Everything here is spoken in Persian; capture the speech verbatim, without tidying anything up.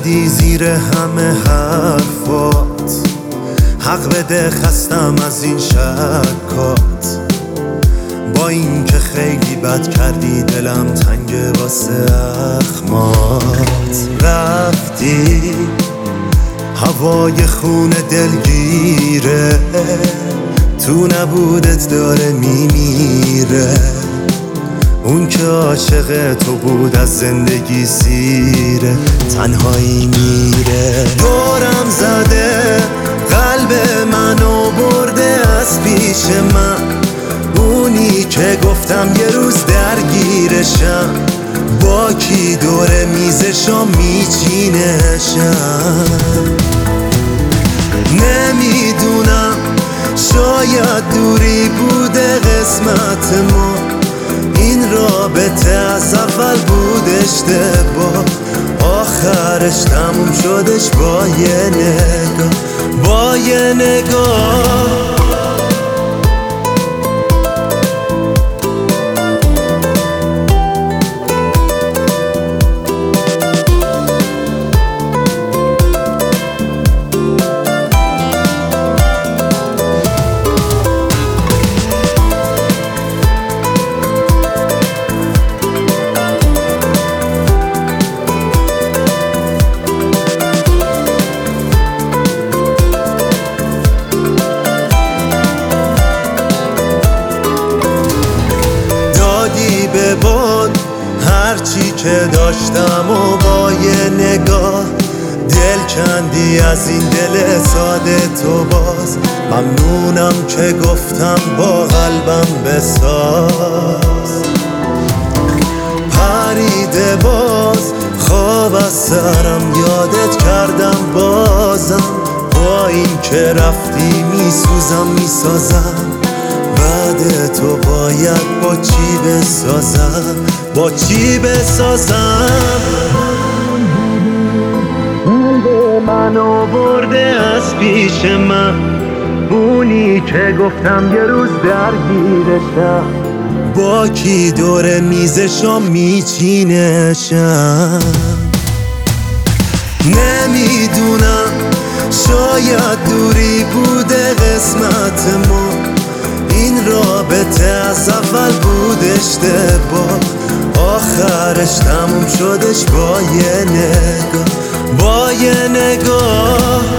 زدی زیر همه حرفات، حق بده خستم از این شکات. با این که خیلی بد کردی دلم تنگ واسه اخمات. رفتی هوای خون دلگیره، تو نبودت داره میمیره. اون که عاشق تو بود از زندگی سیره، تنهایی میره. دورم زده قلب منو برده از پیش من، اونی که گفتم یه روز درگیرشم. با کی دور میزشم میچینشم. نمیدونم شاید دوری بوده قسمت ما، این رابطه از اول بود اشتباه. آخرش تموم شدش با یه نگاه، با یه نگاه. به باد هرچی که داشتم و با یه نگاه دل کندی از این دل ساده تو. باز ممنونم که گفتم با قلبم بساز. پریده باز خواب از سرم یادت کردم بازم. با این که رفتی میسوزم میسازم، بعد تو باید با چی بسازم، با چی بسازم. قلب منو برده از پیش من، اونی که گفتم یه روز درگیرشم. با کی دور میزشم میچینشم. نمیدونم شاید دوری بوده قسمت ما، این رابطه از اول بود اشتباه. آخرش تموم شدش با یه نگاه، با یه نگاه.